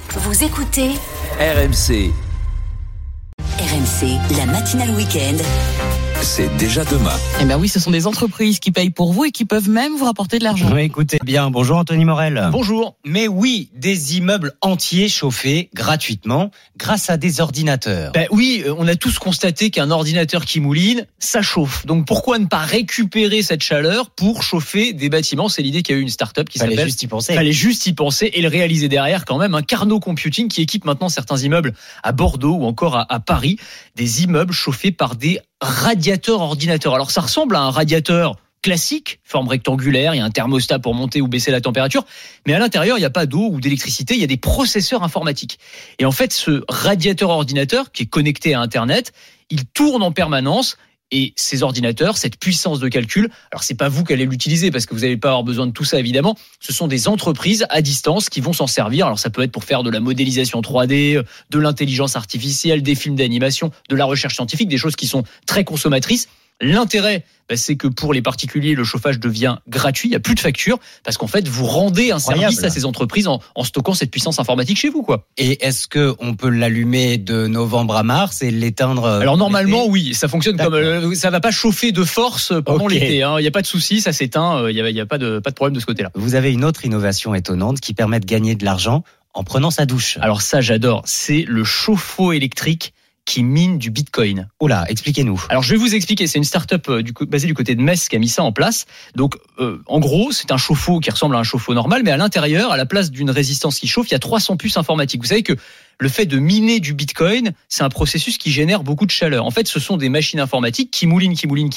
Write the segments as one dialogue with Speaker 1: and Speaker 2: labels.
Speaker 1: Vous écoutez
Speaker 2: RMC.
Speaker 1: RMC, la matinale week-end.
Speaker 2: C'est déjà demain.
Speaker 3: Eh ben oui, ce sont des entreprises qui payent pour vous et qui peuvent même vous rapporter de l'argent.
Speaker 4: Oui, écoutez bien. Bonjour Anthony Morel.
Speaker 5: Bonjour.
Speaker 4: Mais oui, des immeubles entiers chauffés gratuitement grâce à des ordinateurs.
Speaker 5: Oui, on a tous constaté qu'un ordinateur qui mouline, ça chauffe. Donc pourquoi ne pas récupérer cette chaleur pour chauffer des bâtiments ? C'est l'idée qu'a eu une start-up qui
Speaker 4: Fallait
Speaker 5: s'appelle...
Speaker 4: juste y penser.
Speaker 5: Fallait juste y penser et le réaliser derrière quand même. Un Carnot Computing qui équipe maintenant certains immeubles à Bordeaux ou encore à Paris. Des immeubles chauffés par des radiateurs ordinateurs. Alors ça ressemble à un radiateur classique, forme rectangulaire, il y a un thermostat pour monter ou baisser la température, mais à l'intérieur, il n'y a pas d'eau ou d'électricité, il y a des processeurs informatiques. Et en fait, ce radiateur ordinateur qui est connecté à Internet, il tourne en permanence. Et ces ordinateurs, cette puissance de calcul, alors c'est pas vous qui allez l'utiliser parce que vous n'allez pas avoir besoin de tout ça évidemment, ce sont des entreprises à distance qui vont s'en servir. Alors ça peut être pour faire de la modélisation 3D, de l'intelligence artificielle, des films d'animation, de la recherche scientifique, des choses qui sont très consommatrices. L'intérêt, c'est que pour les particuliers, le chauffage devient gratuit, il n'y a plus de facture, parce qu'en fait, vous rendez un service à ces entreprises en stockant cette puissance informatique chez vous, quoi.
Speaker 4: Et est-ce qu'on peut l'allumer de novembre à mars et l'éteindre
Speaker 5: Alors normalement, oui, ça fonctionne comme... ça va pas chauffer de force pendant l'été, hein. Il n'y a pas de souci, ça s'éteint, il n'y a pas de problème de ce côté-là.
Speaker 4: Vous avez une autre innovation étonnante qui permet de gagner de l'argent en prenant sa douche.
Speaker 5: Alors ça, j'adore, c'est le chauffe-eau électrique qui mine du Bitcoin.
Speaker 4: Oula, expliquez-nous.
Speaker 5: Alors je vais vous expliquer, c'est une start-up basée du côté de Metz qui a mis ça en place. Donc en gros, c'est un chauffe-eau qui ressemble à un chauffe-eau normal, mais à l'intérieur, à la place d'une résistance qui chauffe, il y a 300 puces informatiques. Vous savez que le fait de miner du Bitcoin, c'est un processus qui génère beaucoup de chaleur. En fait, ce sont des machines informatiques qui moulinent,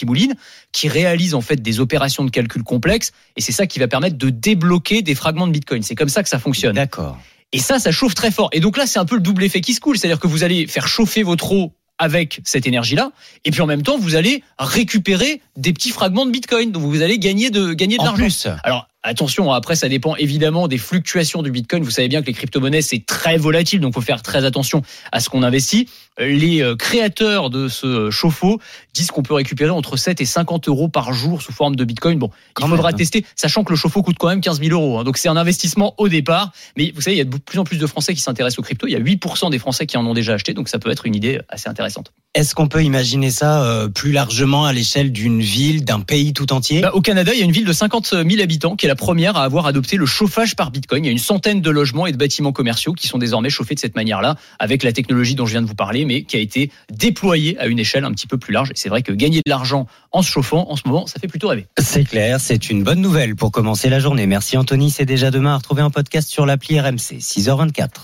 Speaker 5: qui réalisent en fait des opérations de calcul complexes, et c'est ça qui va permettre de débloquer des fragments de Bitcoin. C'est comme ça que ça fonctionne.
Speaker 4: D'accord.
Speaker 5: Et ça chauffe très fort. Et donc là, c'est un peu le double effet qui se coule. C'est-à-dire que vous allez faire chauffer votre eau avec cette énergie-là. Et puis en même temps, vous allez récupérer des petits fragments de Bitcoin. Donc vous allez gagner de l'argent.
Speaker 4: Plus.
Speaker 5: Alors, attention, après, ça dépend évidemment des fluctuations du Bitcoin. Vous savez bien que les crypto-monnaies, c'est très volatile. Donc, il faut faire très attention à ce qu'on investit. Les créateurs de ce chauffe-eau disent qu'on peut récupérer entre 7 et 50 euros par jour sous forme de Bitcoin. Bon, il faudra tester, sachant que le chauffe-eau coûte quand même 15 000 euros. Donc, c'est un investissement au départ. Mais vous savez, il y a de plus en plus de Français qui s'intéressent aux cryptos. Il y a 8% des Français qui en ont déjà acheté. Donc, ça peut être une idée assez intéressante.
Speaker 4: Est-ce qu'on peut imaginer ça plus largement à l'échelle d'une ville, d'un pays tout entier ?
Speaker 5: Au Canada, il y a une ville de 50 000 habitants qui est la première à avoir adopté le chauffage par Bitcoin. Il y a une centaine de logements et de bâtiments commerciaux qui sont désormais chauffés de cette manière-là, avec la technologie dont je viens de vous parler, mais qui a été déployée à une échelle un petit peu plus large. Et c'est vrai que gagner de l'argent en se chauffant, en ce moment, ça fait plutôt rêver.
Speaker 4: C'est clair, c'est une bonne nouvelle pour commencer la journée. Merci Anthony, c'est déjà demain à retrouver un podcast sur l'appli RMC, 6h24.